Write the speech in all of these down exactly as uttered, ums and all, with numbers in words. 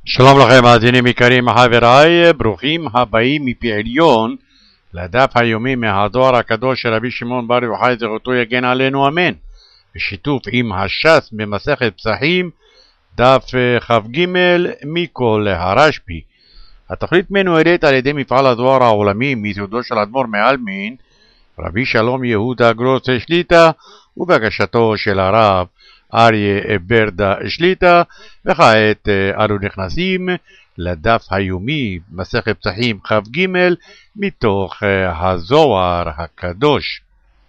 שלום לכם מאזינים יקרים חבריי, ברוכים הבאים מפי עליון לדף היומי מהדואר הקדוש של רבי שמעון בר יוחאי זכותו יגן עלינו אמן, בשיתוף עם הש"ס במסכת פסחים דף כ"ג מכל הרשב"י. התוכנית מנוהלת על ידי מפעל הדואר העולמי מיסודו של אדמו"ר מעלמין רבי שלום יהודה גרוס שליט"א ובהגשתו של הרב אריה ברדה שליט"א. וכעת אנו נכנסים לדף היומי מסכת פסחים כ"ג מתוך הזוהר הקדוש.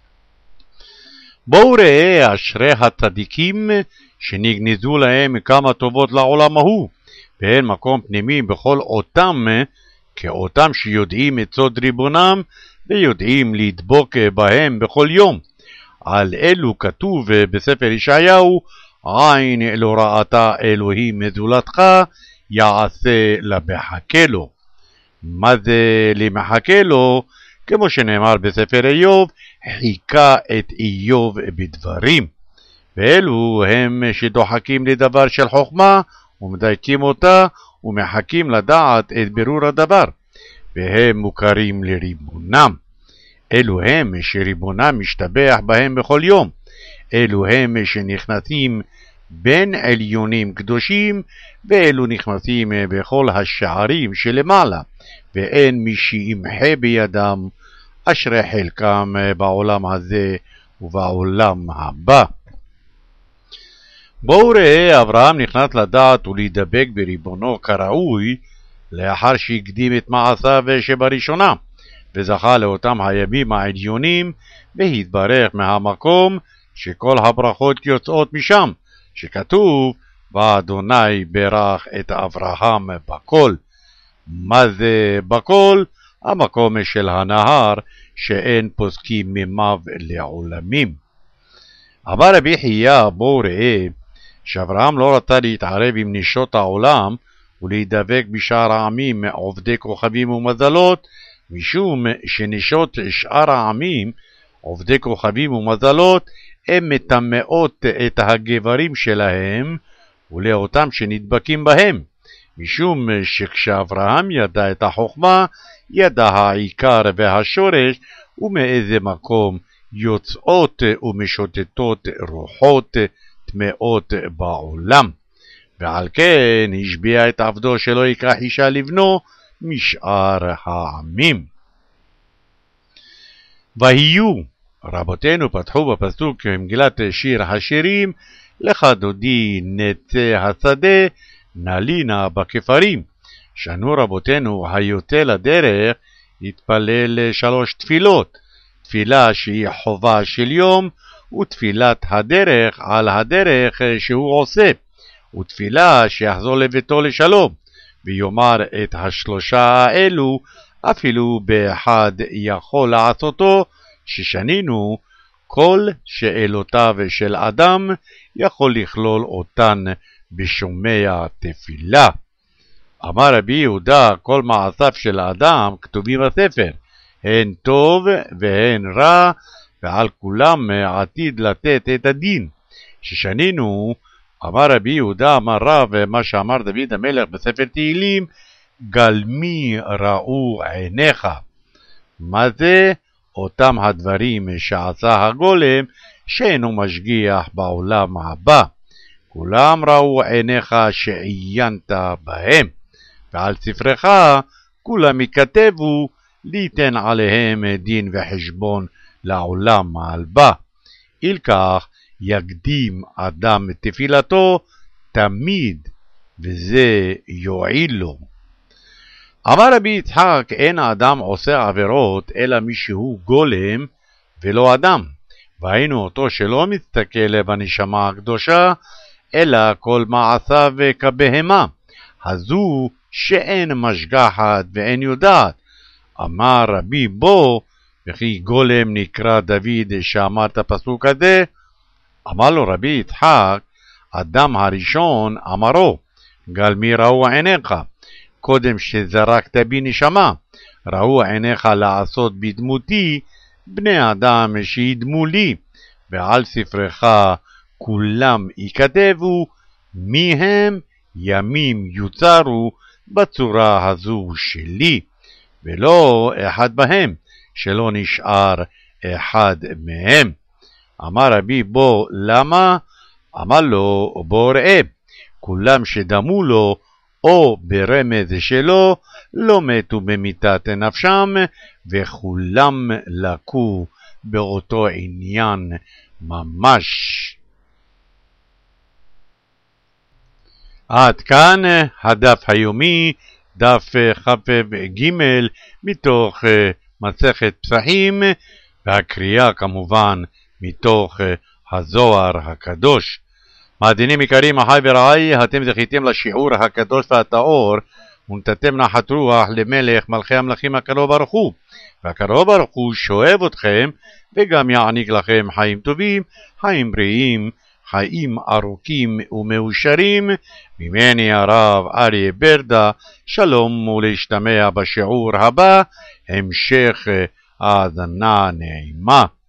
בואו ראה אשרי הצדיקים שנגנזו להם כמה טובות לעולם ההוא, ואין מקום פנימי בכל אותם כאותם שיודעים את סוד ריבונם ויודעים לדבוק בהם בכל יום. על אלו כתוב בספר ישעיהו, עין לא ראתה אלוהים זולתך יעשה למחכה לו. מה זה למחכה לו? כמו שנאמר בספר איוב, חיכה את איוב בדברים. ואלו הם שדוחקים לדבר של חוכמה ומדייקים אותה ומחכים לדעת את ברור הדבר, והם מוכרים לריבונם. אלו הם שריבונם משתבח בהם בכל יום. אלו הם שנכנסים בין עליונים קדושים, ואלו נכנסים בכל השערים שלמעלה, ואין מי שימחה בידם. אשרי חלקם בעולם הזה ובעולם הבא. בואו ראה, אברהם נכנס לדעת ולהידבק בריבונו כראוי, לאחר שהקדים את מעשיו שבראשונה, וזכה לאותם הימים העליונים, והתברך מהמקום שכל הברכות יוצאות משם, שכתוב, ואדוני ברך את אברהם בכל. מה זה בכל? המקום של הנהר שאין פוסקים מימיו לעולמים. אמר רבי חייא, בואו ראה, שאברהם לא רצה להתערב עם נשות העולם ולהידבק בשאר העמים עובדי כוכבים ומזלות, משום שנשות שאר העמים עובדי כוכבים ומזלות הם מטמאות את הגברים שלהם ולאותם שנדבקים בהם, משום שכשאברהם ידע את החוכמה ידע העיקר והשורש ומאיזה מקום יוצאות ומשוטטות רוחות טמאות בעולם, ועל כן השביע את עבדו שלא יקרח אישה לבנו משאר העמים. ויהיו, רבותינו פתחו בפסוק במגילת שיר השירים, לך דודי נצא השדה נלינה בכפרים. שנו רבותינו היוצא לדרך התפלל שלוש תפילות, תפילה שהיא חובה של יום, ותפילת הדרך על הדרך שהוא עושה, ותפילה שיחזור לביתו לשלום, ויאמר את השלושה האלו אפילו באחד יכול לעשותו, ששנינו כל שאלותיו של אדם יכול לכלול אותן בשומע תפילה. אמר רבי יהודה, כל מעשיו של האדם כתובים בספר, הן טוב והן רע, ועל כולם עתיד לתת את הדין. ששנינו, אמר רבי יהודה, אמר רב, מה שאמר דוד המלך בספר תהילים, גלמי ראו עיניך. מה זה? אותם הדברים שעשה הגולם שאינו משגיח בעולם הבא. כולם ראו עיניך שעיינת בהם, ועל ספרך כולם יכתבו ליתן עליהם דין וחשבון לעולם הבא. אילכך יקדים אדם את תפילתו תמיד, וזה יועיל לו. אמר רבי יצחק, אין האדם עושה עבירות אלא מישהו גולם ולא אדם, והיינו אותו שלא מסתכל בנשמה הקדושה אלא כל מעשיו כבהמה, הזו שאין משגחת ואין יודעת. אמר רבי, בו וכי גולם נקרא דוד שאמר את הפסוק הזה. אמר לו רבי יצחק, אדם הראשון אמרו, גלמי ראו עיניך, קודם שזרקת בי נשמה, ראו עיניך לעשות בדמותי בני אדם שידמו לי, ועל ספרך כולם יכתבו מי הם ימים יוצרו בצורה הזו שלי, ולא אחד בהם, שלא נשאר אחד מהם. אמר רבי בו למה? אמר לו בו ראה, כולם שדמו לו או ברמז שלו לא מתו במיתת נפשם, וכולם לקו באותו עניין ממש. עד כאן הדף היומי, דף כ"ג מתוך מסכת פסחים, והקריאה כמובן מתוך הזוהר הקדוש. מאזינים יקרים, אחי ורעי, אתם זכיתם לשיעור הקדוש והטהור, ונתתם נחת רוח למלך מלכי המלכים הקרוב ברוך הוא, והקרוב ברוך הוא שואב אתכם וגם יעניק לכם חיים טובים, חיים בריאים, חיים ארוכים ומאושרים. ממני הרב אריה ברדה, שלום ולהשתמע בשיעור הבא, המשך האזנה נעימה.